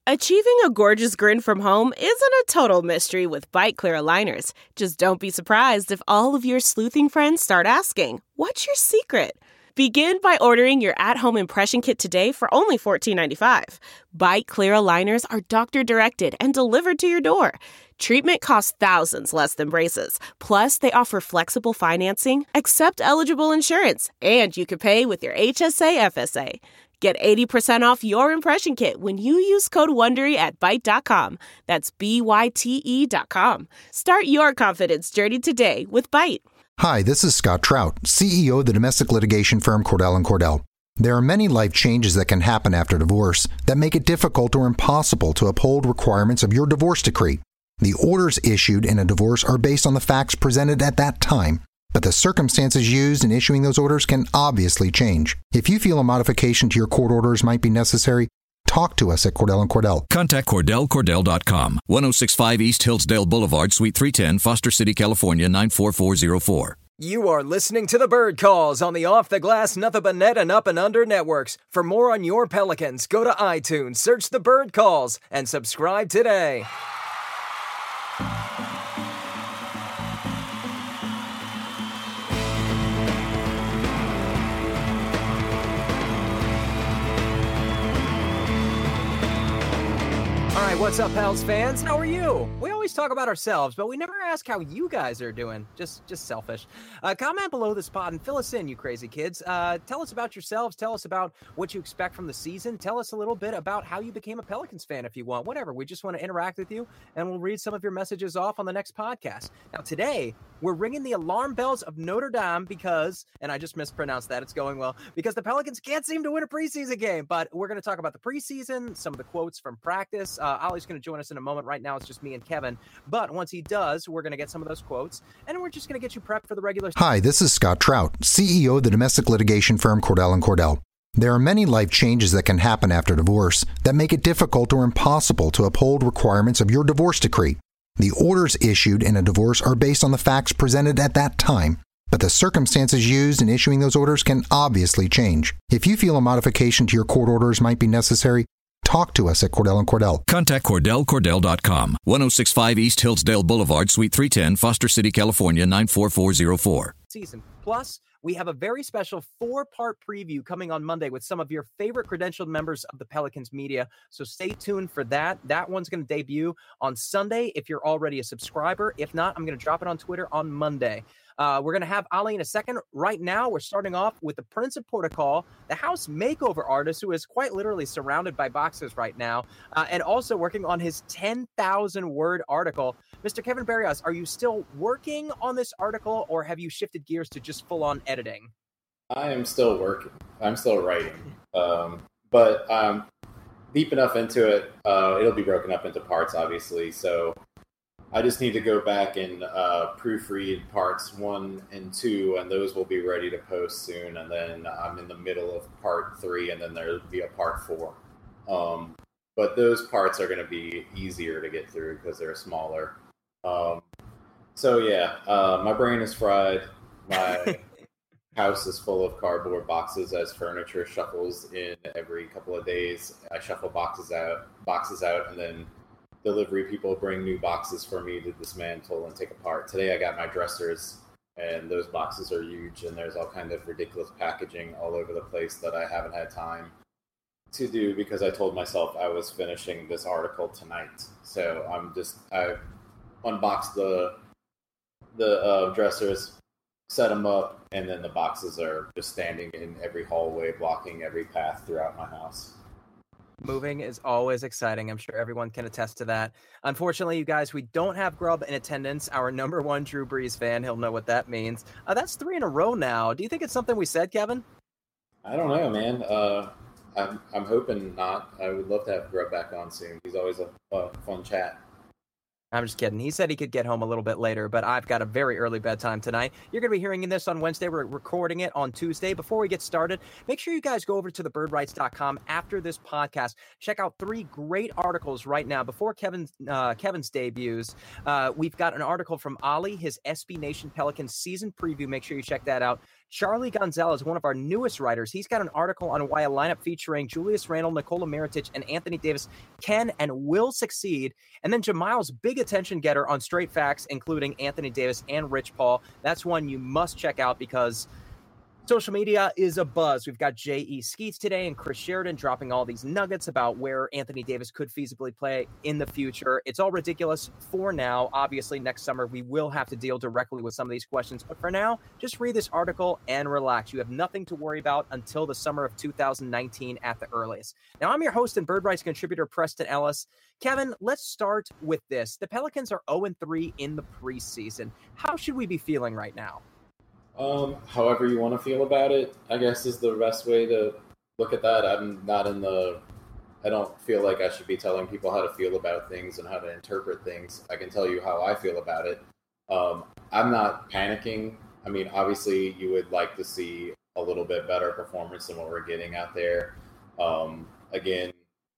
Achieving a gorgeous grin from home isn't a total mystery with Byte Clear aligners. Just don't be surprised if all of your sleuthing friends start asking, "What's your secret?" Begin by ordering your at-home impression kit today for only $14.95. Byte Clear aligners are doctor-directed and delivered to your door. Treatment costs thousands less than braces. Plus, they offer flexible financing, accept eligible insurance, and you can pay with your HSA FSA. Get 80% off your impression kit when you use code WONDERY at Byte.com. That's BYTE.com. Start your confidence journey today with Byte. Hi, this is Scott Trout, CEO of the domestic litigation firm Cordell & Cordell. There are many life changes that can happen after divorce that make it difficult or impossible to uphold requirements of your divorce decree. The orders issued in a divorce are based on the facts presented at that time, but the circumstances used in issuing those orders can obviously change. If you feel a modification to your court orders might be necessary, talk to us at Cordell & Cordell. Contact CordellCordell.com, 1065 East Hillsdale Boulevard, Suite 310, Foster City, California, 94404. You are listening to the Bird Calls on the Off the Glass, Nothing But Net, and Up and Under networks. For more on your Pelicans, go to iTunes, search the Bird Calls, and subscribe today. All right, what's up, Pels fans? How are you? We always talk about ourselves, but we never ask how you guys are doing. Just selfish. Comment below this pod and fill us in, you crazy kids. Tell us about yourselves. Tell us about what you expect from the season. Tell us a little bit about how you became a Pelicans fan if you want. Whatever. We just want to interact with you, and we'll read some of your messages off on the next podcast. Now, today, we're ringing the alarm bells of Notre Dame because, and I just mispronounced that, it's going well, because the Pelicans can't seem to win a preseason game. But we're going to talk about the preseason, some of the quotes from practice. Ollie's going to join us in a moment. Right now, it's just me and Kevin. But once he does, we're going to get some of those quotes, and we're just going to get you prepped for the regular. Hi, this is Scott Trout, CEO of the domestic litigation firm Cordell & Cordell. There are many life changes that can happen after divorce that make it difficult or impossible to uphold requirements of your divorce decree. The orders issued in a divorce are based on the facts presented at that time, but the circumstances used in issuing those orders can obviously change. If you feel a modification to your court orders might be necessary, talk to us at Cordell & Cordell. Contact CordellCordell.com, 1065 East Hillsdale Boulevard, Suite 310, Foster City, California, 94404. Season. Plus, we have a very special 4-part preview coming on Monday with some of your favorite credentialed members of the Pelicans media. So stay tuned for that. That one's going to debut on Sunday if you're already a subscriber. If not, I'm going to drop it on Twitter on Monday. We're going to have Ali in a second. Right now, we're starting off with the Prince of Protocol, the house makeover artist who is quite literally surrounded by boxes right now, and also working on his 10,000-word article. Mr. Kevin Barrios, are you still working on this article, or have you shifted gears to just full-on editing? I am still working. I'm still writing. But I'm deep enough into it. It'll be broken up into parts, obviously, so I just need to go back and proofread parts 1 and 2, and those will be ready to post soon. And then I'm in the middle of part 3, and then there'll be a part 4. But those parts are going to be easier to get through because they're smaller. So yeah, my brain is fried. My house is full of cardboard boxes as furniture shuffles in every couple of days. I shuffle boxes out, and then delivery people bring new boxes for me to dismantle and take apart. Today I got my dressers, and those boxes are huge, and there's all kind of ridiculous packaging all over the place that I haven't had time to do because I told myself I was finishing this article tonight. So I unboxed the dressers, set them up, and then the boxes are just standing in every hallway, blocking every path throughout my house. Moving is always exciting. I'm sure everyone can attest to that. Unfortunately, you guys, we don't have Grubb in attendance. Our number one Drew Brees fan, he'll know what that means. That's 3 in a row now. Do you think it's something we said, Kevin? I don't know, man. I'm hoping not. I would love to have Grubb back on soon. He's always a fun chat. I'm just kidding. He said he could get home a little bit later, but I've got a very early bedtime tonight. You're going to be hearing this on Wednesday. We're recording it on Tuesday. Before we get started, make sure you guys go over to thebirdwrites.com after this podcast. Check out 3 great articles right now. Before Kevin's debuts, we've got an article from Ollie, his SB Nation Pelicans season preview. Make sure you check that out. Charlie Gonzalez, one of our newest writers, he's got an article on why a lineup featuring Julius Randle, Nikola Mirotic, and Anthony Davis can and will succeed. And then Jamal's big attention getter on Straight Facts, including Anthony Davis and Rich Paul. That's one you must check out because social media is a buzz. We've got J.E. Skeets today and Chris Sheridan dropping all these nuggets about where Anthony Davis could feasibly play in the future. It's all ridiculous for now. Obviously, next summer, we will have to deal directly with some of these questions. But for now, just read this article and relax. You have nothing to worry about until the summer of 2019 at the earliest. Now, I'm your host and Bird Rights contributor, Preston Ellis. Kevin, let's start with this. The Pelicans are 0-3 in the preseason. How should we be feeling right now? However you want to feel about it, I guess is the best way to look at that. I don't feel like I should be telling people how to feel about things and how to interpret things. I can tell you how I feel about it. I'm not panicking. I mean, obviously you would like to see a little bit better performance than what we're getting out there. Again,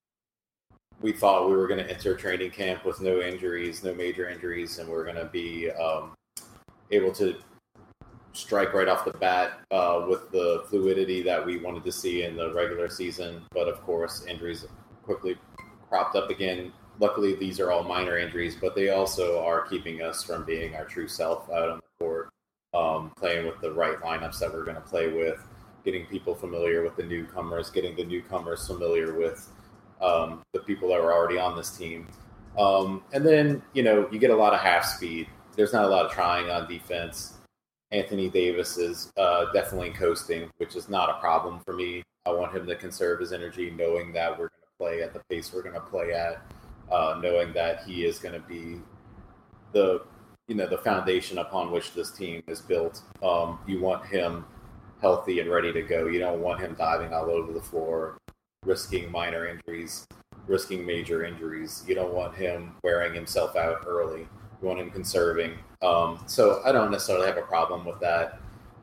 we thought we were going to enter training camp with no injuries, no major injuries, and we're going to be able to strike right off the bat with the fluidity that we wanted to see in the regular season. But of course, injuries quickly cropped up again. Luckily, these are all minor injuries, but they also are keeping us from being our true self out on the court, playing with the right lineups that we're going to play with, getting people familiar with the newcomers, getting the newcomers familiar with the people that were already on this team. And then, you get a lot of half speed. There's not a lot of trying on defense. Anthony Davis is definitely coasting, which is not a problem for me. I want him to conserve his energy, knowing that we're going to play at the pace we're going to play at, knowing that he is going to be the foundation upon which this team is built. You want him healthy and ready to go. You don't want him diving all over the floor, risking minor injuries, risking major injuries. You don't want him wearing himself out early. You want him conserving. So I don't necessarily have a problem with that.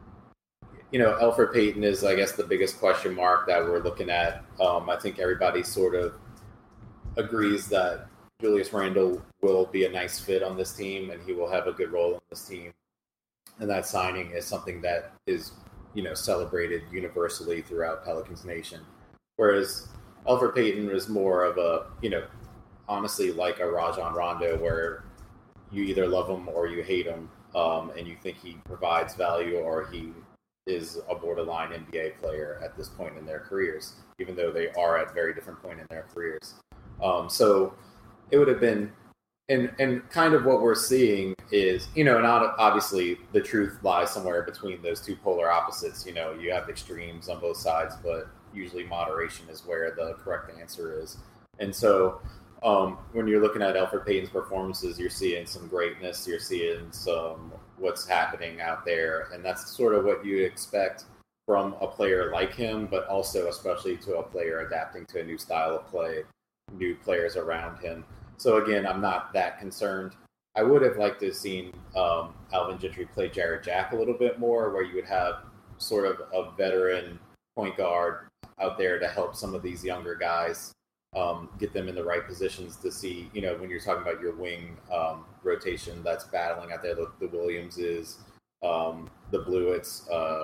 Elfrid Payton is, I guess, the biggest question mark that we're looking at. I think everybody sort of agrees that Julius Randle will be a nice fit on this team and he will have a good role in this team. And that signing is something that is, celebrated universally throughout Pelicans Nation. Whereas Elfrid Payton is more of a, honestly like a Rajon Rondo, where you either love him or you hate him, and you think he provides value or he is a borderline NBA player at this point in their careers, even though they are at very different point in their careers. So it would have been, and kind of what we're seeing is, not obviously the truth lies somewhere between those two polar opposites. You have extremes on both sides, but usually moderation is where the correct answer is. And so when you're looking at Elfrid Payton's performances, you're seeing some greatness, you're seeing some what's happening out there, and that's sort of what you expect from a player like him, but also especially to a player adapting to a new style of play, new players around him. So again, I'm not that concerned. I would have liked to have seen Alvin Gentry play Jarrett Jack a little bit more, where you would have sort of a veteran point guard out there to help some of these younger guys. Get them in the right positions to see, when you're talking about your wing rotation that's battling out there, the Williamses, the Blewitts,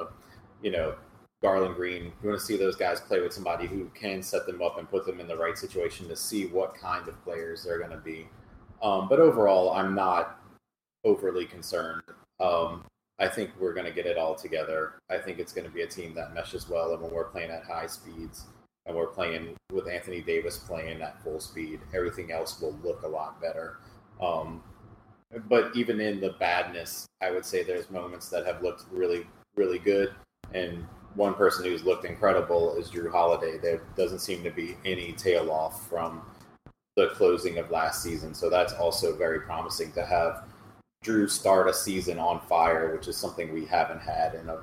Garland Green. You want to see those guys play with somebody who can set them up and put them in the right situation to see what kind of players they're going to be. But overall, I'm not overly concerned. I think we're going to get it all together. I think it's going to be a team that meshes well, and when we're playing at high speeds, and we're playing with Anthony Davis playing at full speed, everything else will look a lot better. But even in the badness, I would say there's moments that have looked really, really good. And one person who's looked incredible is Jrue Holiday. There doesn't seem to be any tail off from the closing of last season. So that's also very promising to have Jrue start a season on fire, which is something we haven't had in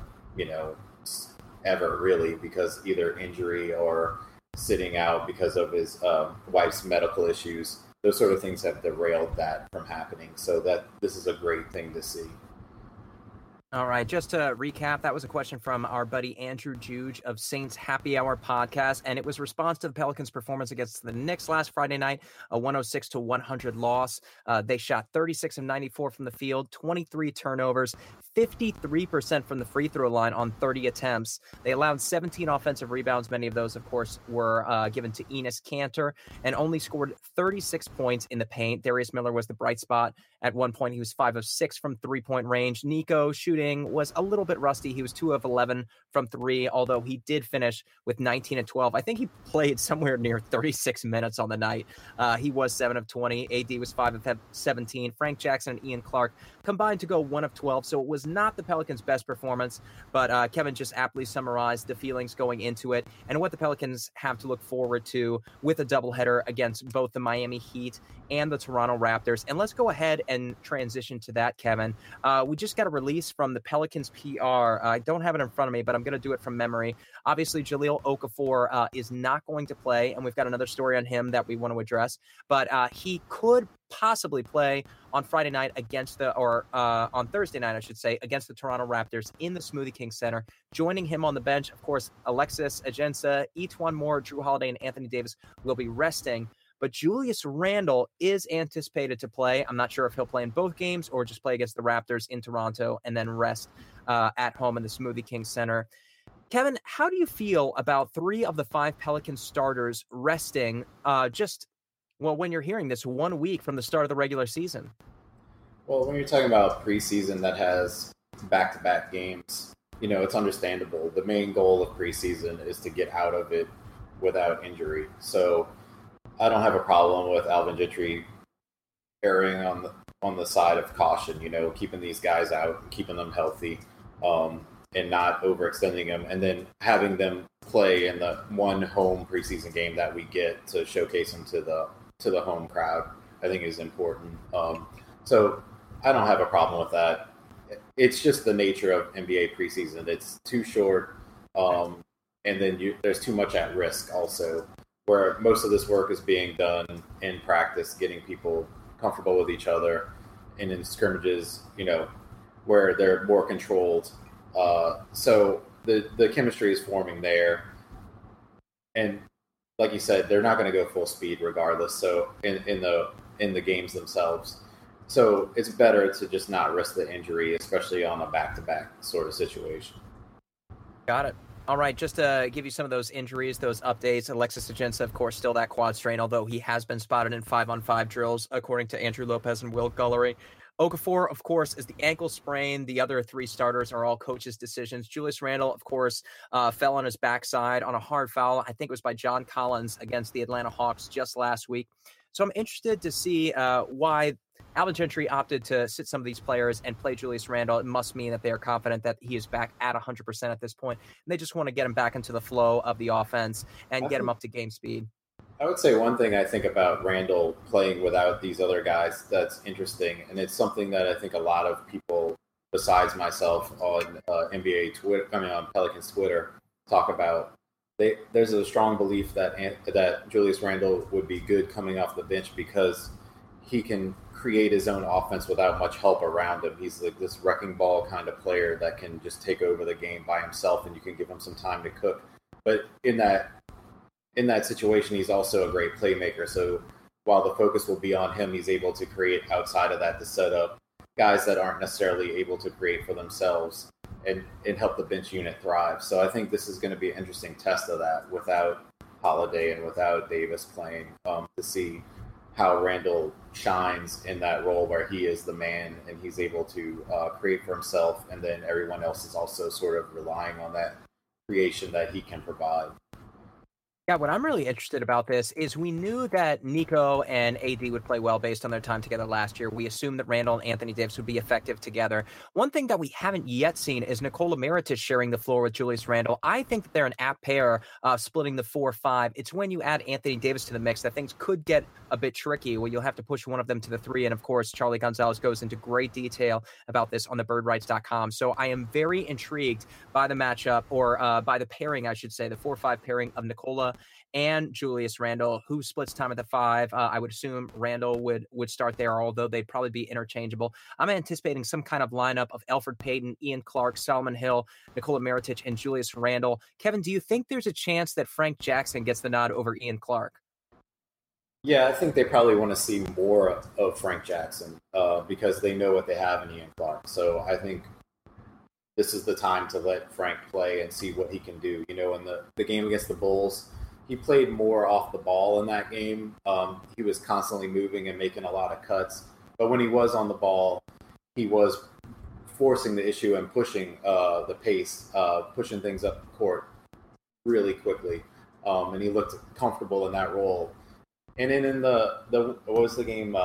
ever really, because either injury or sitting out because of his wife's medical issues. Those sort of things have derailed that from happening. So that this is a great thing to see. All right, just to recap, that was a question from our buddy Andrew Juge of Saints Happy Hour podcast, and it was response to the Pelicans' performance against the Knicks last Friday night, a 106-100 loss. They shot 36 of 94 from the field, 23 turnovers, 53% from the free throw line on 30 attempts. They allowed 17 offensive rebounds. Many of those, of course, were given to Enes Kanter, and only scored 36 points in the paint. Darius Miller was the bright spot. At one point, he was 5 of 6 from three-point range. Nico shooting was a little bit rusty. He was 2 of 11 from 3, although he did finish with 19 and 12. I think he played somewhere near 36 minutes on the night. He was 7 of 20. AD was 5 of 17. Frank Jackson and Ian Clark combined to go 1 of 12, so it was not the Pelicans' best performance, but Kevin just aptly summarized the feelings going into it and what the Pelicans have to look forward to with a doubleheader against both the Miami Heat and the Toronto Raptors. And let's go ahead and transition to that, Kevin. We just got a release from the Pelicans PR. I don't have it in front of me, but I'm going to do it from memory. Obviously, Jahlil Okafor is not going to play, and we've got another story on him that we want to address, but he could possibly play on Friday night on Thursday night, I should say, against the Toronto Raptors in the Smoothie King Center. Joining him on the bench, of course, Alexis Ajinça, E'Twaun Moore, Jrue Holiday, and Anthony Davis will be resting. But Julius Randle is anticipated to play. I'm not sure if he'll play in both games or just play against the Raptors in Toronto and then rest at home in the Smoothie King Center. Kevin, how do you feel about 3 of the 5 Pelicans starters resting when you're hearing this 1 week from the start of the regular season? Well, when you're talking about preseason that has back-to-back games, it's understandable. The main goal of preseason is to get out of it without injury. So I don't have a problem with Alvin Gentry erring on the side of caution, keeping these guys out and keeping them healthy, and not overextending them, and then having them play in the one home preseason game that we get to showcase them to the home crowd, I think is important. So I don't have a problem with that. It's just the nature of NBA preseason. It's too short, and then there's too much at risk also, where most of this work is being done in practice, getting people comfortable with each other, and in scrimmages, where they're more controlled. So the chemistry is forming there. And like you said, they're not going to go full speed regardless. So in the games themselves. So it's better to just not risk the injury, especially on a back-to-back sort of situation. Got it. All right, just to give you some of those injuries, those updates, Alexis Ajinça, of course, still that quad strain, although he has been spotted in 5-on-5 drills, according to Andrew Lopez and Will Gullery. Okafor, of course, is the ankle sprain. The other 3 starters are all coaches' decisions. Julius Randle, of course, fell on his backside on a hard foul. I think it was by John Collins against the Atlanta Hawks just last week. So I'm interested to see why Alvin Gentry opted to sit some of these players and play Julius Randle. It must mean that they are confident that he is back at 100% at this point, and they just want to get him back into the flow of the offense and get him up to game speed. I would say one thing I think about Randle playing without these other guys that's interesting, and it's something that I think a lot of people besides myself on NBA Twitter, on Pelicans Twitter, talk about. There's a strong belief that Julius Randle would be good coming off the bench because he can create his own offense without much help around him. He's like this wrecking ball kind of player that can just take over the game by himself, and you can give him some time to cook. But in that situation, he's also a great playmaker. So while the focus will be on him, he's able to create outside of that to set up guys that aren't necessarily able to create for themselves and help the bench unit thrive. So I think this is going to be an interesting test of that without Holiday and without Davis playing, to see how Randle shines in that role where he is the man and he's able to create for himself, and then everyone else is also sort of relying on that creation that he can provide. Yeah, what I'm really interested about this is we knew that Nico and AD would play well based on their time together last year. We assumed that Randle and Anthony Davis would be effective together. One thing that we haven't yet seen is Nikola Mirotic sharing the floor with Julius Randle. I think that they're an apt pair, splitting the 4-5. It's when you add Anthony Davis to the mix that things could get a bit tricky, where you'll have to push one of them to the 3. And of course, Charlie Gonzalez goes into great detail about this on thebirdrights.com. So I am very intrigued by the matchup, or by the pairing, I should say, the 4-5 pairing of Nikola and Julius Randle. Who splits time at the 5? I would assume Randle would start there, although they'd probably be interchangeable. I'm anticipating some kind of lineup of Elfrid Payton, Ian Clark, Solomon Hill, Nikola Mirotic, and Julius Randle. Kevin, do you think there's a chance that Frank Jackson gets the nod over Ian Clark? Yeah, I think they probably want to see more of Frank Jackson because they know what they have in Ian Clark. So I think this is the time to let Frank play and see what he can do. In the game against the Bulls, he played more off the ball in that game. He was constantly moving and making a lot of cuts. But when he was on the ball, he was forcing the issue and pushing the pace, pushing things up the court really quickly. And he looked comfortable in that role. And then in the what was the game?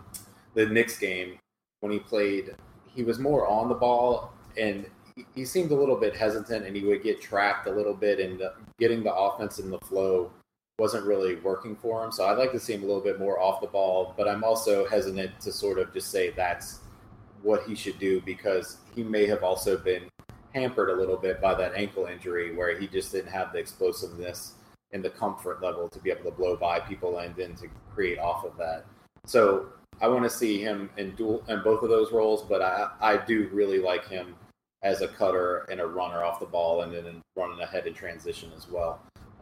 The Knicks game, when he played, he was more on the ball, and he seemed a little bit hesitant, and he would get trapped a little bit, and getting the offense in the flow wasn't really working for him. So I'd like to see him a little bit more off the ball, but I'm also hesitant to sort of just say that's what he should do, because he may have also been hampered a little bit by that ankle injury where he just didn't have the explosiveness and the comfort level to be able to blow by people and then to create off of that. So I want to see him in both of those roles, but I do really like him as a cutter and a runner off the ball, and then running ahead in transition as well.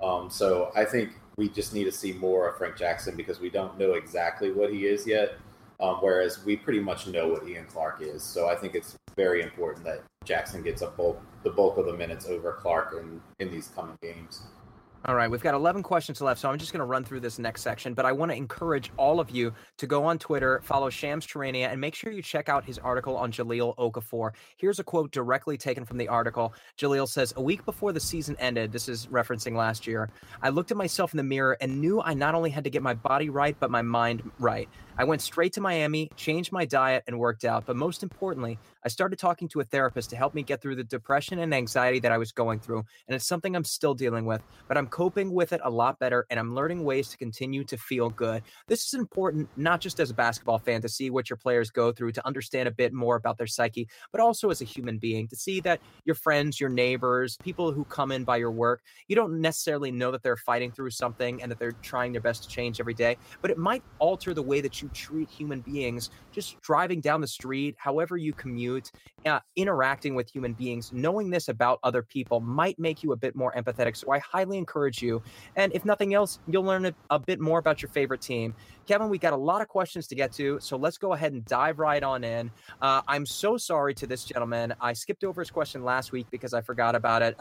So I think we just need to see more of Frank Jackson because we don't know exactly what he is yet, whereas we pretty much know what Ian Clark is. So I think it's very important that Jackson gets the bulk of the minutes over Clark in these coming games. All right, we've got 11 questions left, so I'm just going to run through this next section, but I want to encourage all of you to go on Twitter, follow Shams Charania, and make sure you check out his article on Jahlil Okafor. Here's a quote directly taken from the article. Jahlil says, "A week before the season ended," this is referencing last year, "I looked at myself in the mirror and knew I not only had to get my body right, but my mind right. I went straight to Miami, changed my diet, and worked out. But most importantly, I started talking to a therapist to help me get through the depression and anxiety that I was going through. And it's something I'm still dealing with, but I'm coping with it a lot better, and I'm learning ways to continue to feel good." This is important, not just as a basketball fan, to see what your players go through, to understand a bit more about their psyche, but also as a human being, to see that your friends, your neighbors, people who come in by your work, you don't necessarily know that they're fighting through something and that they're trying their best to change every day, but it might alter the way that you treat human beings, just driving down the street, however you commute, interacting with human beings. Knowing this about other people might make you a bit more empathetic. So I highly encourage you. And if nothing else, you'll learn a bit more about your favorite team. Kevin, we got a lot of questions to get to, so let's go ahead and dive right on in. I'm so sorry to this gentleman. I skipped over his question last week because I forgot about it.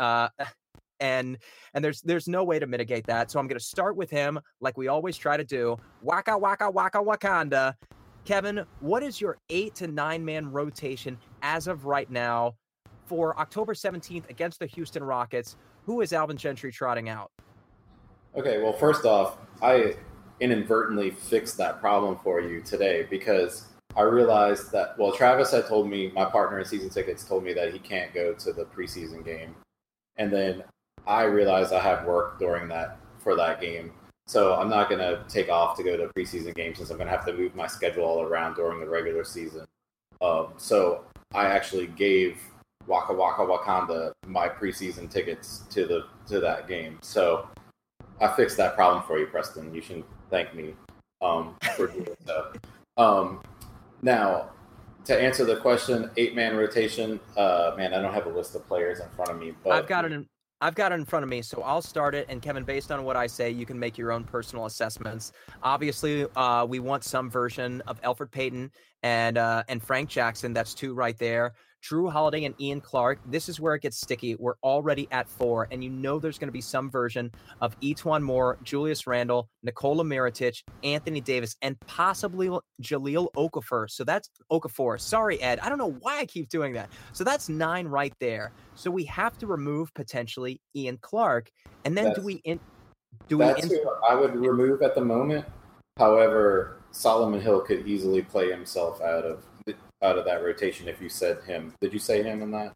And there's no way to mitigate that. So I'm going to start with him like we always try to do. Waka, waka, waka, Wakanda. Kevin, what is your 8 to 9 man rotation as of right now for October 17th against the Houston Rockets? Who is Alvin Gentry trotting out? Okay, well, first off, I inadvertently fixed that problem for you today because I realized that, well, Travis had told me, my partner in season tickets told me that he can't go to the preseason game. And then I realized I have work for that game. So I'm not going to take off to go to a preseason game since I'm going to have to move my schedule all around during the regular season. So I actually gave Waka Waka Wakanda my preseason tickets to that game. So I fixed that problem for you, Preston. You should thank me for doing so. Now, to answer the question, 8-man rotation. Man, I don't have a list of players in front of me, but I've got it in front of me, so I'll start it. And Kevin, based on what I say, you can make your own personal assessments. Obviously, we want some version of Elfrid Payton and Frank Jackson. That's 2 right there. Jrue Holiday and Ian Clark. This is where it gets sticky. We're already at 4, and you know there's going to be some version of E'Twaun Moore, Julius Randle, Nikola Mirotic, Anthony Davis, and possibly Jahlil Okafor. So that's Okafor. Sorry, Ed. I don't know why I keep doing that. So that's 9 right there. So we have to remove potentially Ian Clark, and then that's who I would remove at the moment. However, Solomon Hill could easily play himself out of that rotation if you said him. Did you say him in that?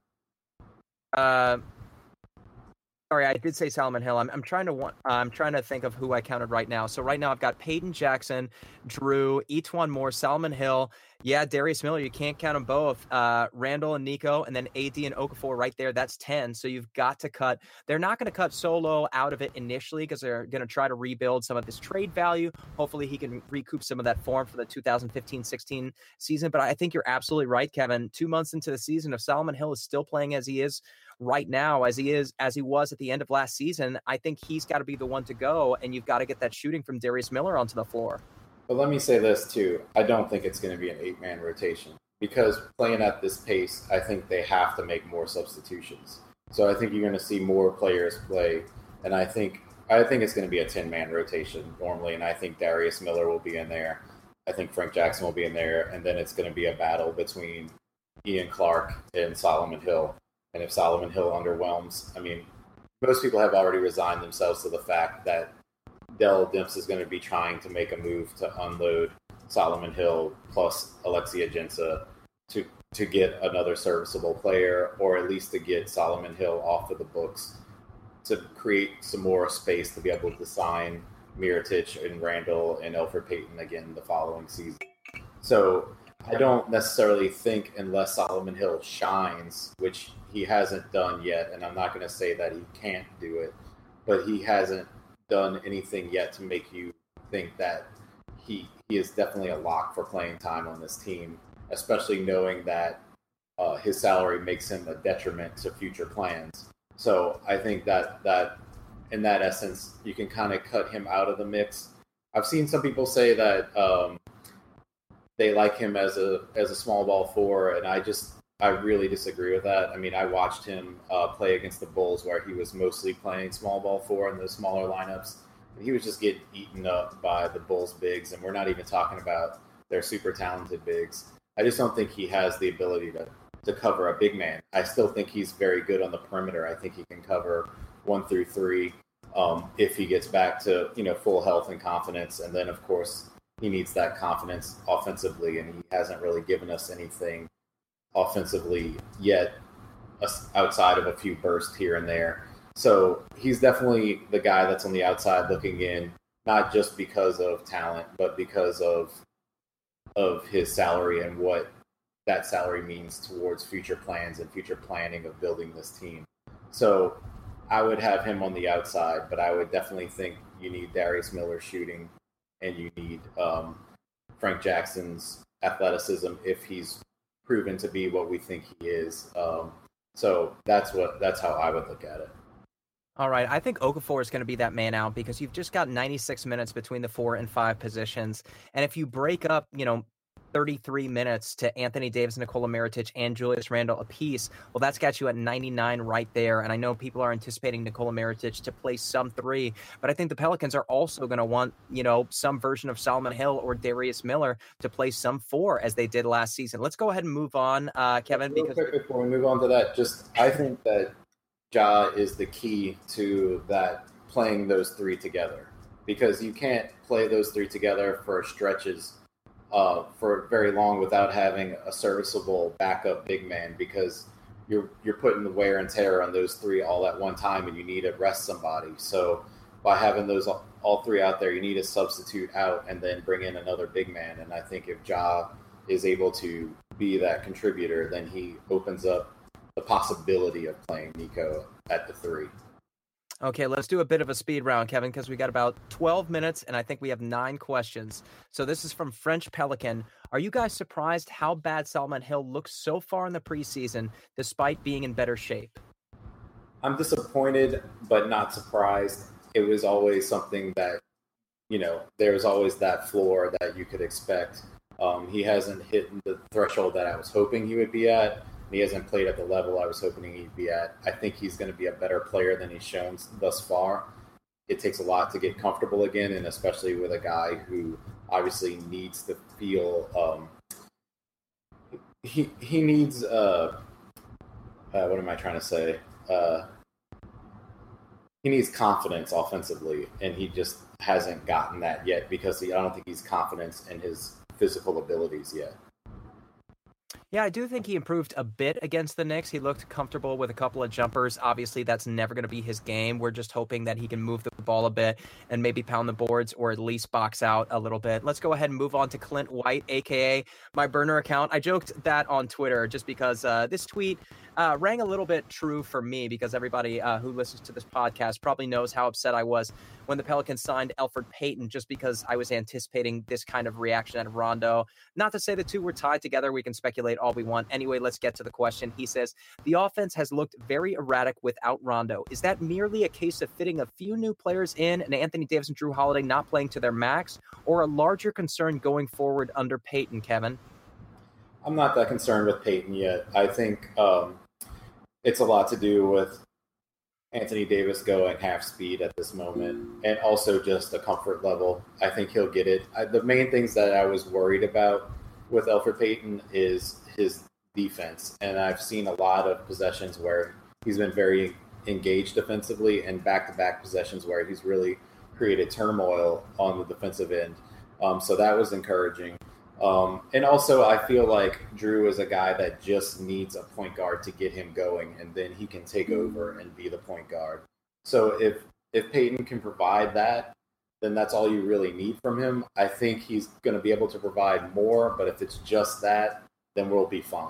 Sorry, I did say Solomon Hill. I'm trying to think of who I counted right now. So right now I've got Peyton Jackson, Jrue, E'Twaun Moore, Solomon Hill, Yeah, Darius Miller, you can't count them both. Randall and Nico, and then AD and Okafor right there. That's 10. So you've got to cut. They're not going to cut Solo out of it initially because they're going to try to rebuild some of his trade value. Hopefully he can recoup some of that form for the 2015-16 season. But I think you're absolutely right, Kevin. 2 months into the season, if Solomon Hill is still playing as he is right now, as he was at the end of last season, I think he's got to be the one to go, and you've got to get that shooting from Darius Miller onto the floor. But let me say this too. I don't think it's going to be an 8-man rotation because playing at this pace, I think they have to make more substitutions. So I think you're going to see more players play, and I think it's going to be a 10-man rotation normally, and I think Darius Miller will be in there. I think Frank Jackson will be in there, and then it's going to be a battle between Ian Clark and Solomon Hill. And if Solomon Hill underwhelms, I mean, most people have already resigned themselves to the fact that Dell Demps is going to be trying to make a move to unload Solomon Hill plus Alexia Jinsa to get another serviceable player, or at least to get Solomon Hill off of the books to create some more space to be able to sign Mirotic and Randall and Elfrid Payton again the following season. So I don't necessarily think, unless Solomon Hill shines, which he hasn't done yet, and I'm not going to say that he can't do it, but he hasn't done anything yet to make you think that he is definitely a lock for playing time on this team, especially knowing that his salary makes him a detriment to future plans. So I think that in that essence, you can kind of cut him out of the mix. I've seen some people say that they like him as a small ball 4, and I really disagree with that. I mean, I watched him play against the Bulls where he was mostly playing small ball 4 in those smaller lineups, and he was just getting eaten up by the Bulls bigs, and we're not even talking about their super talented bigs. I just don't think he has the ability to cover a big man. I still think he's very good on the perimeter. I think he can cover 1 through 3 if he gets back to full health and confidence, and then of course he needs that confidence offensively, and he hasn't really given us anything offensively yet outside of a few bursts here and there. So he's definitely the guy that's on the outside looking in, not just because of talent, but because of his salary and what that salary means towards future plans and future planning of building this team. So I would have him on the outside, but I would definitely think you need Darius Miller shooting, and you need Frank Jackson's athleticism if he's proven to be what we think he is. So that's how I would look at it. All right. I think Okafor is going to be that man out because you've just got 96 minutes between the 4 and 5 positions. And if you break up, 33 minutes to Anthony Davis, Nikola Mirotic, and Julius Randle apiece, well, that's got you at 99 right there. And I know people are anticipating Nikola Mirotic to play some 3, but I think the Pelicans are also going to want, some version of Solomon Hill or Darius Miller to play some 4 as they did last season. Let's go ahead and move on, Kevin. Real quick before we move on to that, I think that Ja is the key to that, playing those 3 together, because you can't play those 3 together for stretches for very long without having a serviceable backup big man, because you're putting the wear and tear on those 3 all at one time, and you need to rest somebody. So by having those all 3 out there, you need to substitute out and then bring in another big man. And I think if Ja is able to be that contributor, then he opens up the possibility of playing Nico at the 3. Okay, let's do a bit of a speed round, Kevin, because we got about 12 minutes, and I think we have 9 questions. So this is from French Pelican. Are you guys surprised how bad Solomon Hill looks so far in the preseason, despite being in better shape? I'm disappointed, but not surprised. It was always something that, there was always that floor that you could expect. He hasn't hit the threshold that I was hoping he would be at. He hasn't played at the level I was hoping he'd be at. I think he's going to be a better player than he's shown thus far. It takes a lot to get comfortable again, and especially with a guy who obviously needs to feel he needs what am I trying to say? He needs confidence offensively, and he just hasn't gotten that yet because I don't think he's confident in his physical abilities yet. Yeah, I do think he improved a bit against the Knicks. He looked comfortable with a couple of jumpers. Obviously, that's never going to be his game. We're just hoping that he can move the ball a bit and maybe pound the boards or at least box out a little bit. Let's go ahead and move on to Clint White, a.k.a. my burner account. I joked that on Twitter just because this tweet rang a little bit true for me, because everybody who listens to this podcast probably knows how upset I was when the Pelicans signed Elfrid Payton, just because I was anticipating this kind of reaction out of Rondo. Not to say the two were tied together. We can speculate all we want. Anyway, let's get to the question. He says, the offense has looked very erratic without Rondo. Is that merely a case of fitting a few new players in and Anthony Davis and Drew Holiday not playing to their max, or a larger concern going forward under Payton, Kevin? I'm not that concerned with Payton yet. I think it's a lot to do with Anthony Davis going half speed at this moment, and also just the comfort level. I think he'll get it. The main things that I was worried about with Elfrid Payton is his defense, and I've seen a lot of possessions where he's been very engaged defensively, and back-to-back possessions where he's really created turmoil on the defensive end. So that was encouraging. And also, I feel like Drew is a guy that just needs a point guard to get him going, and then he can take over and be the point guard. So if Payton can provide that, then that's all you really need from him. I think he's going to be able to provide more, but if it's just that, then we'll be fine.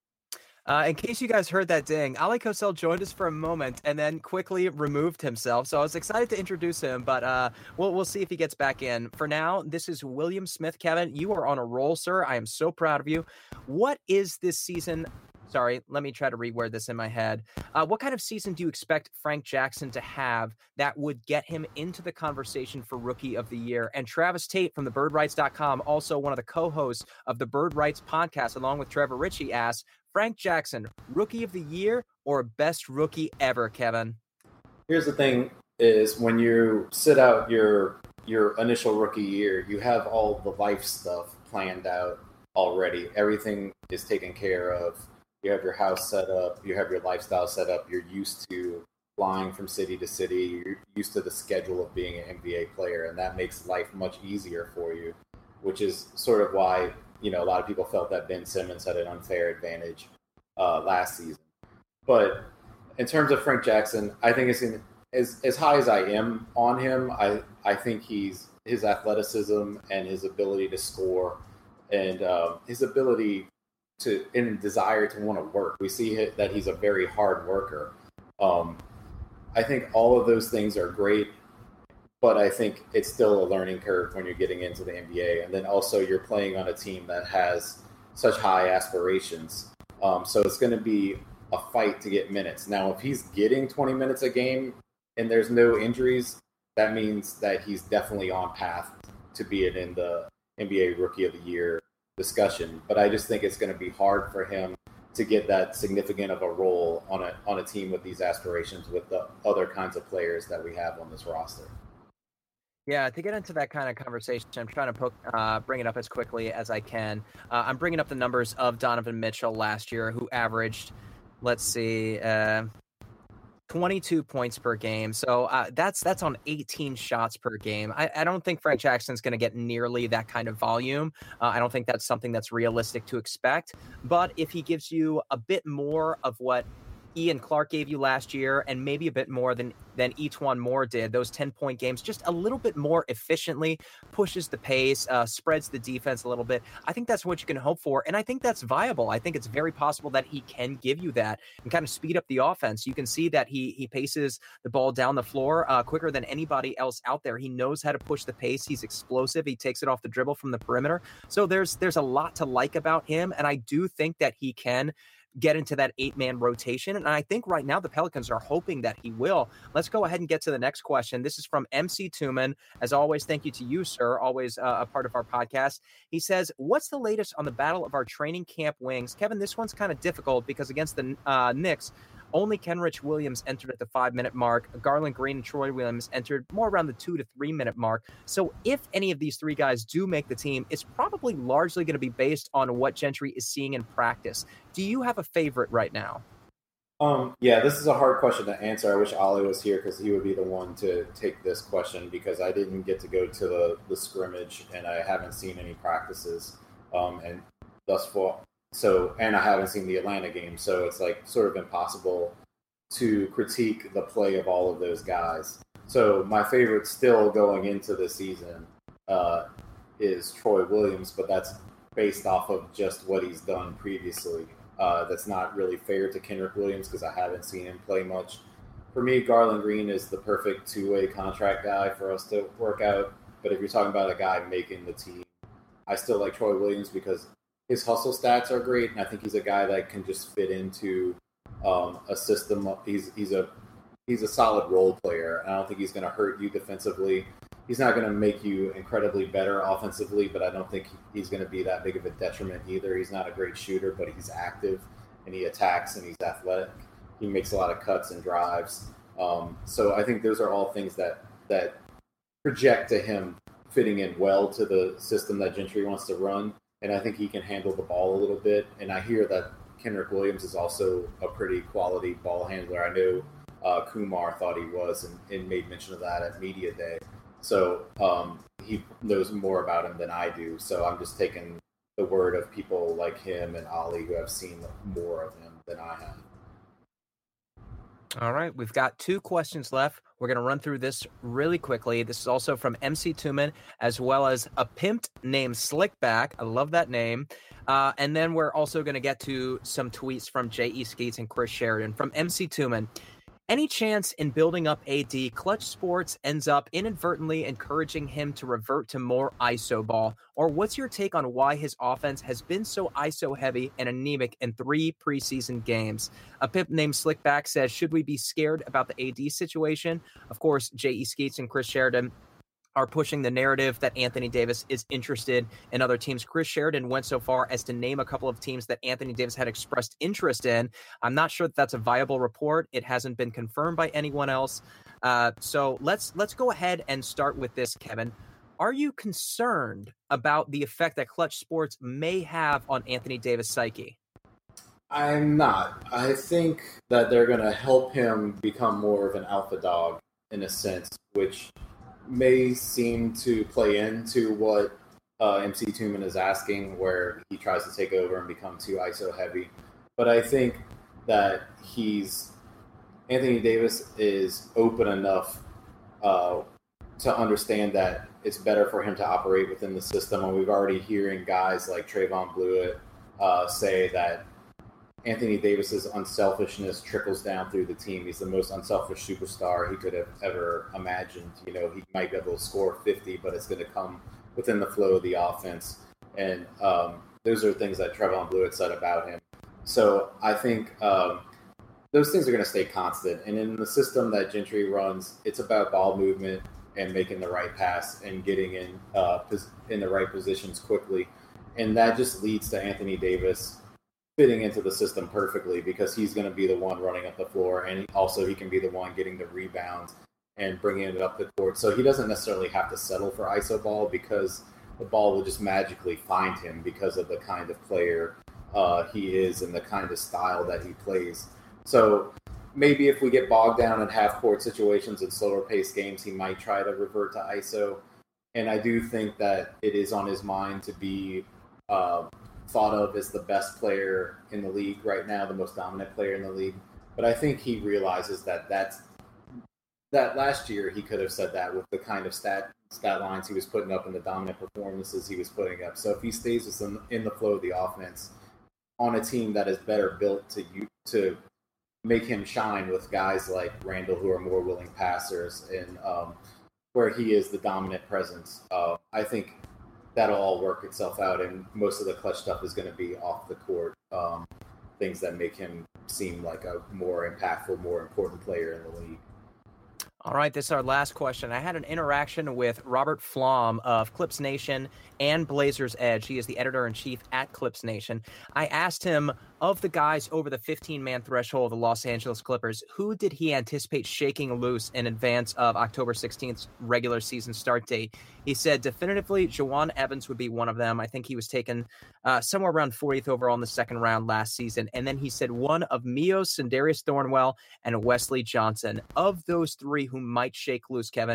In case you guys heard that ding, Ali Kosel joined us for a moment and then quickly removed himself. So I was excited to introduce him, but we'll see if he gets back in. For now, this is William Smith. Kevin, you are on a roll, sir. I am so proud of you. What is this season? Sorry, let me try to reword this in my head. What kind of season do you expect Frank Jackson to have that would get him into the conversation for Rookie of the Year? And Travis Tate from thebirdrights.com, also one of the co-hosts of the Bird Rights podcast, along with Trevor Ritchie, asks, Frank Jackson, Rookie of the Year or best rookie ever, Kevin? Here's the thing is, when you sit out your initial rookie year, you have all the life stuff planned out already. Everything is taken care of. You have your house set up. You have your lifestyle set up. You're used to flying from city to city. You're used to the schedule of being an NBA player, and that makes life much easier for you, which is sort of why, a lot of people felt that Ben Simmons had an unfair advantage last season. But in terms of Frank Jackson, I think it's as high as I am on him. I think his athleticism and his ability to score and his ability to and desire to want to work. We see that he's a very hard worker. I think all of those things are great, but I think it's still a learning curve when you're getting into the NBA. And then also you're playing on a team that has such high aspirations. So it's going to be a fight to get minutes. Now, if he's getting 20 minutes a game and there's no injuries, that means that he's definitely on path to being in the NBA Rookie of the Year discussion. But I just think it's going to be hard for him to get that significant of a role on a team with these aspirations, with the other kinds of players that we have on this roster. Yeah, to get into that kind of conversation, I'm trying to bring it up as quickly as I can. I'm bringing up the numbers of Donovan Mitchell last year, who averaged, 22 points per game. So that's on 18 shots per game. I don't think Frank Jackson's going to get nearly that kind of volume. I don't think that's something that's realistic to expect. But if he gives you a bit more of what Ian Clark gave you last year, and maybe a bit more than E'Twaun Moore did, those 10-point games, just a little bit more efficiently, pushes the pace, spreads the defense a little bit. I think that's what you can hope for, and I think that's viable. I think it's very possible that he can give you that and kind of speed up the offense. You can see that he paces the ball down the floor quicker than anybody else out there. He knows how to push the pace. He's explosive. He takes it off the dribble from the perimeter. So there's a lot to like about him, and I do think that he can get into that 8-man rotation. And I think right now the Pelicans are hoping that he will. Let's go ahead and get to the next question. This is from MC Tuman. As always, thank you to you, sir, always a part of our podcast. He says, what's the latest on the battle of our training camp wings? Kevin, this one's kind of difficult because against the Knicks, only Kenrich Williams entered at the 5-minute mark. Garland Green and Troy Williams entered more around the 2 to 3 minute mark. So if any of these three guys do make the team, it's probably largely going to be based on what Gentry is seeing in practice. Do you have a favorite right now? Yeah, this is a hard question to answer. I wish Ollie was here because he would be the one to take this question, because I didn't get to go to the scrimmage and I haven't seen any practices. And thus and I haven't seen the Atlanta game, so it's like sort of impossible to critique the play of all of those guys. So my favorite still going into the season is Troy Williams, but that's based off of just what he's done previously. That's not really fair to Kenrich Williams because I haven't seen him play much. For me, Garland Green is the perfect two-way contract guy for us to work out. But if you're talking about a guy making the team, I still like Troy Williams because his hustle stats are great, and I think he's a guy that can just fit into a system. He's a solid role player. I don't think he's going to hurt you defensively. He's not going to make you incredibly better offensively, but I don't think he's going to be that big of a detriment either. He's not a great shooter, but he's active, and he attacks, and he's athletic. He makes a lot of cuts and drives. So I think those are all things that project to him fitting in well to the system that Gentry wants to run. And I think he can handle the ball a little bit. And I hear that Kenrich Williams is also a pretty quality ball handler. I know Kumar thought he was and made mention of that at Media Day. So he knows more about him than I do. So I'm just taking the word of people like him and Ollie who have seen more of him than I have. All right, we've got 2 questions left. We're going to run through this really quickly. This is also from MC Tuman, as well as a pimp named Slickback. I love that name. And then we're also going to get to some tweets from J.E. Skeets and Chris Sheridan. From MC Tuman, any chance in building up AD, Clutch Sports ends up inadvertently encouraging him to revert to more ISO ball? Or what's your take on why his offense has been so ISO heavy and anemic in 3 preseason games? A pimp named Slickback says, should we be scared about the AD situation? Of course, J.E. Skeets and Chris Sheridan are pushing the narrative that Anthony Davis is interested in other teams. Chris Sheridan went so far as to name a couple of teams that Anthony Davis had expressed interest in. I'm not sure that that's a viable report. It hasn't been confirmed by anyone else. So let's go ahead and start with this, Kevin. Are you concerned about the effect that Clutch Sports may have on Anthony Davis' psyche? I'm not. I think that they're going to help him become more of an alpha dog in a sense, which may seem to play into what MC Tuman is asking, where he tries to take over and become too ISO heavy. But I think that Anthony Davis is open enough to understand that it's better for him to operate within the system. And we've already hearing guys like Trayvon Blewett say that Anthony Davis's unselfishness trickles down through the team. He's the most unselfish superstar he could have ever imagined. You know, he might be able to score 50, but it's going to come within the flow of the offense. And those are things that Trayvon Blewett said about him. So I think those things are going to stay constant. And in the system that Gentry runs, it's about ball movement and making the right pass and getting in the right positions quickly. And that just leads to Anthony Davis fitting into the system perfectly because he's going to be the one running up the floor, and also he can be the one getting the rebounds and bringing it up the court. So he doesn't necessarily have to settle for ISO ball because the ball will just magically find him because of the kind of player he is and the kind of style that he plays. So maybe if we get bogged down in half-court situations and slower-paced games, he might try to revert to ISO. And I do think that it is on his mind to be thought of as the best player in the league right now, the most dominant player in the league. But I think he realizes that last year he could have said that with the kind of stat lines he was putting up and the dominant performances he was putting up. So if he stays in the flow of the offense on a team that is better built to make him shine with guys like Randall who are more willing passers and where he is the dominant presence, I think that'll all work itself out, and most of the clutch stuff is going to be off the court, things that make him seem like a more impactful, more important player in the league. All right, this is our last question. I had an interaction with Robert Flom of Clips Nation and Blazers Edge. He is the editor-in-chief at Clips Nation. I asked him, of the guys over the 15-man threshold of the Los Angeles Clippers, who did he anticipate shaking loose in advance of October 16th's regular season start date? He said definitively Juwan Evans would be one of them. I think he was taken somewhere around 40th overall in the second round last season. And then he said one of Mio, Sindarius Thornwell, and Wesley Johnson. Of those 3 who might shake loose, Kevin,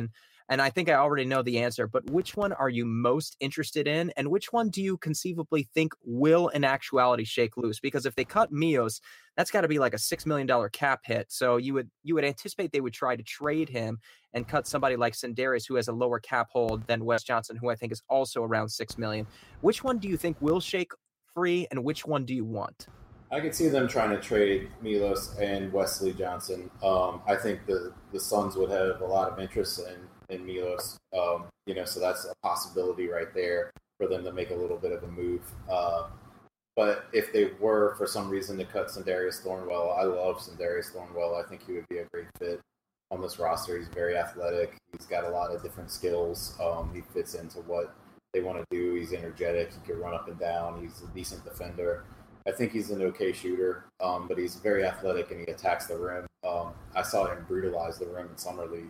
And I think I already know the answer, but which one are you most interested in? And which one do you conceivably think will in actuality shake loose? Because if they cut Milos, that's got to be like a $6 million cap hit. So you would anticipate they would try to trade him and cut somebody like Sindarius, who has a lower cap hold than Wes Johnson, who I think is also around $6 million. Which one do you think will shake free, and which one do you want? I could see them trying to trade Milos and Wesley Johnson. I think the Suns would have a lot of interest in Milos, so that's a possibility right there for them to make a little bit of a move. But if they were, for some reason, to cut Sindarius Thornwell, I love Sindarius Thornwell. I think he would be a great fit on this roster. He's very athletic. He's got a lot of different skills. He fits into what they want to do. He's energetic. He can run up and down. He's a decent defender. I think he's an okay shooter, but he's very athletic and he attacks the rim. I saw him brutalize the rim in Summer League.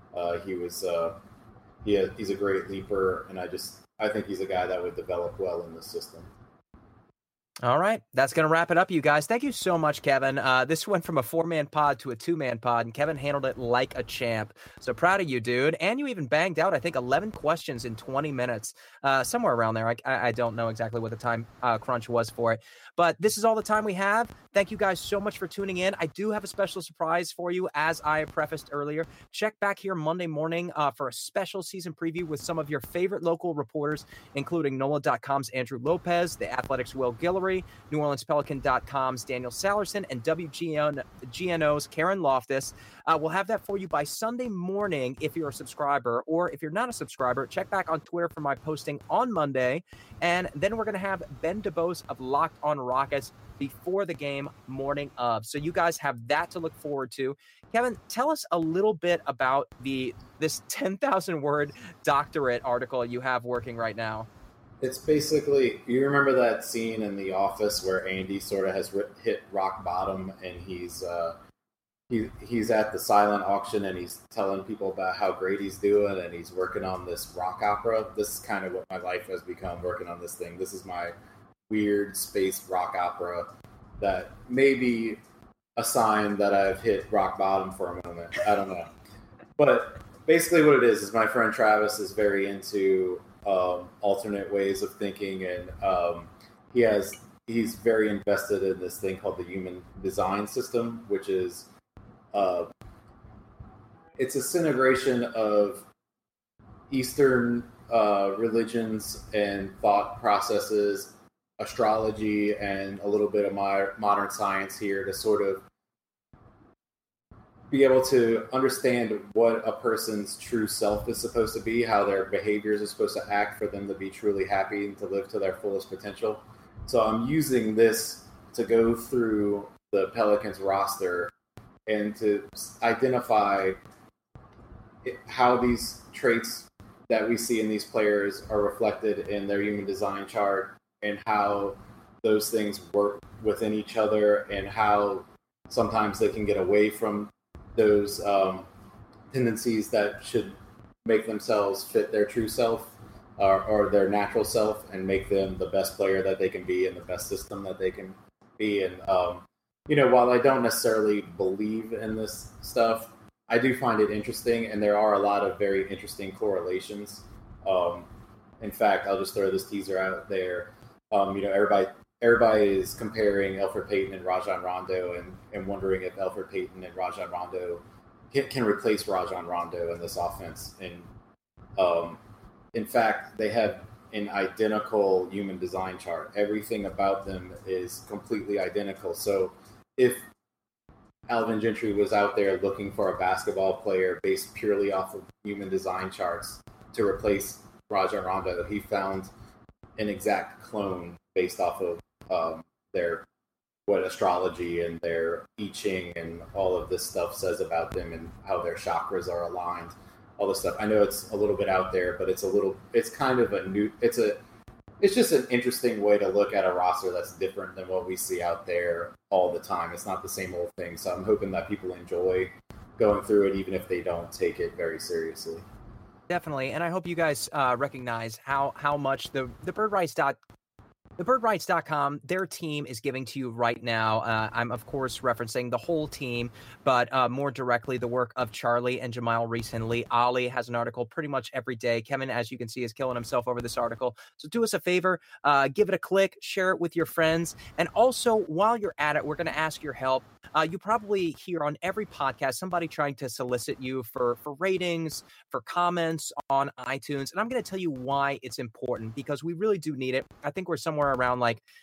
He's a great leaper, and I think he's a guy that would develop well in this system. All right. That's going to wrap it up, you guys. Thank you so much, Kevin. This went from a 4-man pod to a 2-man pod, and Kevin handled it like a champ. So proud of you, dude. And you even banged out, I think, 11 questions in 20 minutes, somewhere around there. I don't know exactly what the time crunch was for it. But this is all the time we have. Thank you guys so much for tuning in. I do have a special surprise for you, as I prefaced earlier. Check back here Monday morning for a special season preview with some of your favorite local reporters, including NOLA.com's Andrew Lopez, The Athletic's Will Guillory, NewOrleansPelican.com's Daniel Salerson, and WGNO's Karen Loftus. We'll have that for you by Sunday morning if you're a subscriber, or if you're not a subscriber, check back on Twitter for my posting on Monday. And then we're going to have Ben DeBose of Locked on Rockets before the game morning of. So you guys have that to look forward to. Kevin, tell us a little bit about this 10,000 word doctorate article you have working right now. It's basically, you remember that scene in The Office where Andy sort of has hit rock bottom, and he's at the silent auction and he's telling people about how great he's doing, and he's working on this rock opera. This is kind of what my life has become, working on this thing. This is my weird space rock opera that may be a sign that I've hit rock bottom for a moment. I don't know. But basically what it is my friend Travis is very into alternate ways of thinking, and he's very invested in this thing called the Human Design System, which is it's a syntegration of Eastern religions and thought processes, astrology, and a little bit of modern science here to sort of be able to understand what a person's true self is supposed to be, how their behaviors are supposed to act for them to be truly happy and to live to their fullest potential. So I'm using this to go through the Pelicans roster and to identify how these traits that we see in these players are reflected in their human design chart, and how those things work within each other, and how sometimes they can get away from those tendencies that should make themselves fit their true self or their natural self, and make them the best player that they can be in the best system that they can be. And, while I don't necessarily believe in this stuff, I do find it interesting, and there are a lot of very interesting correlations. In fact, I'll just throw this teaser out there. Everybody is comparing Elfrid Payton and Rajon Rondo, and wondering if Elfrid Payton and Rajon Rondo can replace Rajon Rondo in this offense. And in fact, they have an identical human design chart. Everything about them is completely identical. So if Alvin Gentry was out there looking for a basketball player based purely off of human design charts to replace Rajon Rondo, he found an exact clone based off of what astrology and their I Ching and all of this stuff says about them, and how their chakras are aligned, all this stuff. I know it's a little bit out there, but it's kind of it's just an interesting way to look at a roster that's different than what we see out there all the time. It's not the same old thing. So I'm hoping that people enjoy going through it, even if they don't take it very seriously. Definitely. And I hope you guys recognize how much the TheBirdWrites.com, their team is giving to you right now. I'm, of course, referencing the whole team, but more directly the work of Charlie and Jamal recently. Ali has an article pretty much every day. Kevin, as you can see, is killing himself over this article. So do us a favor, give it a click, share it with your friends. And also, while you're at it, we're going to ask your help. You probably hear on every podcast somebody trying to solicit you for ratings, for comments on iTunes. And I'm going to tell you why it's important, because we really do need it. I think we're somewhere around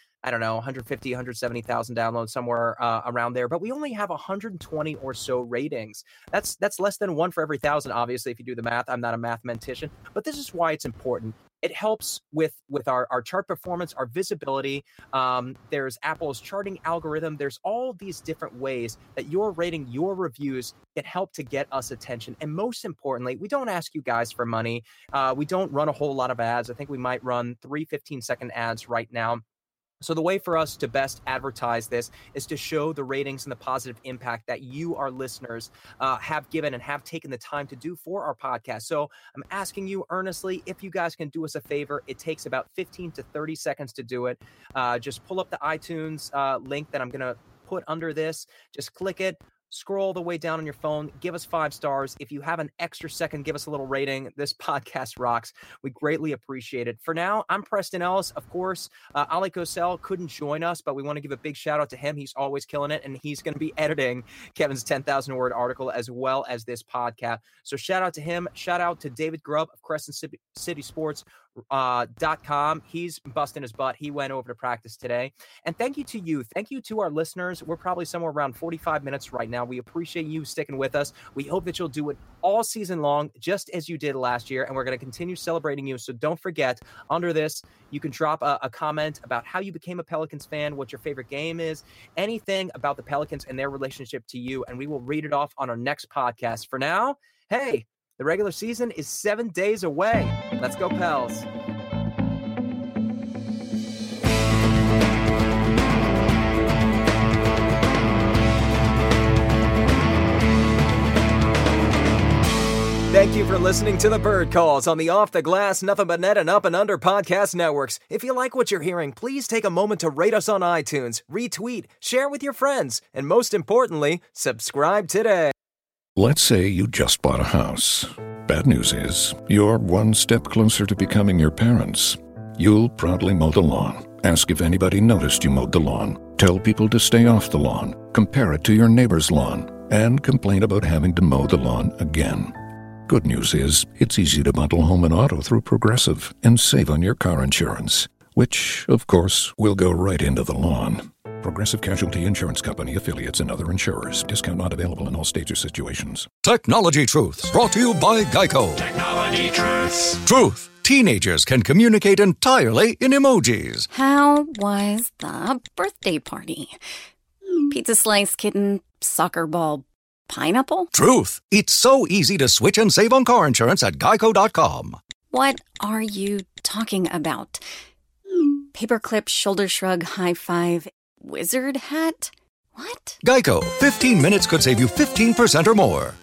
150, 170,000 downloads, somewhere around there. But we only have 120 or so ratings. That's less than 1 for every 1,000, obviously, if you do the math. I'm not a mathematician, but this is why it's important. It helps with our chart performance, our visibility. There's Apple's charting algorithm. There's all these different ways that your rating, your reviews can help to get us attention. And most importantly, we don't ask you guys for money. We don't run a whole lot of ads. I think we might run 3 15-second ads right now. So the way for us to best advertise this is to show the ratings and the positive impact that you, our listeners, have given and have taken the time to do for our podcast. So I'm asking you earnestly, if you guys can do us a favor. It takes about 15 to 30 seconds to do it. Just pull up the iTunes link that I'm going to put under this. Just click it. Scroll the way down on your phone, give us 5 stars. If you have an extra second, give us a little rating. This podcast rocks. We greatly appreciate it. For now, I'm Preston Ellis. Of course, Ali Cosell couldn't join us, but we want to give a big shout out to him. He's always killing it, and he's going to be editing Kevin's 10,000 word article as well as this podcast. So shout out to him. Shout out to David Grubb of Crescent City Sports. .com. He's busting his butt. He went over to practice today. And thank you to you. Thank you to our listeners. We're probably somewhere around 45 minutes right now. We appreciate you sticking with us. We hope that you'll do it all season long, just as you did last year. And we're going to continue celebrating you. So don't forget, under this, you can drop a comment about how you became a Pelicans fan, what your favorite game is, anything about the Pelicans and their relationship to you. And we will read it off on our next podcast. For now, hey, the regular season is 7 days away. Let's go, Pels. Thank you for listening to The Bird Calls on the Off the Glass, Nothing But Net, and Up and Under podcast networks. If you like what you're hearing, please take a moment to rate us on iTunes, retweet, share with your friends, and most importantly, subscribe today. Let's say you just bought a house. Bad news is, you're one step closer to becoming your parents. You'll proudly mow the lawn. Ask if anybody noticed you mowed the lawn. Tell people to stay off the lawn. Compare it to your neighbor's lawn. And complain about having to mow the lawn again. Good news is, it's easy to bundle home and auto through Progressive and save on your car insurance, which, of course, will go right into the lawn. Progressive Casualty Insurance Company, affiliates, and other insurers. Discount not available in all states or situations. Technology Truths, brought to you by Geico. Technology Truths. Truth. Teenagers can communicate entirely in emojis. How was the birthday party? Pizza slice, kitten, soccer ball, pineapple? Truth. It's so easy to switch and save on car insurance at Geico.com. What are you talking about? Paperclip, shoulder shrug, high five, wizard hat? What? Geico. 15 minutes could save you 15% or more.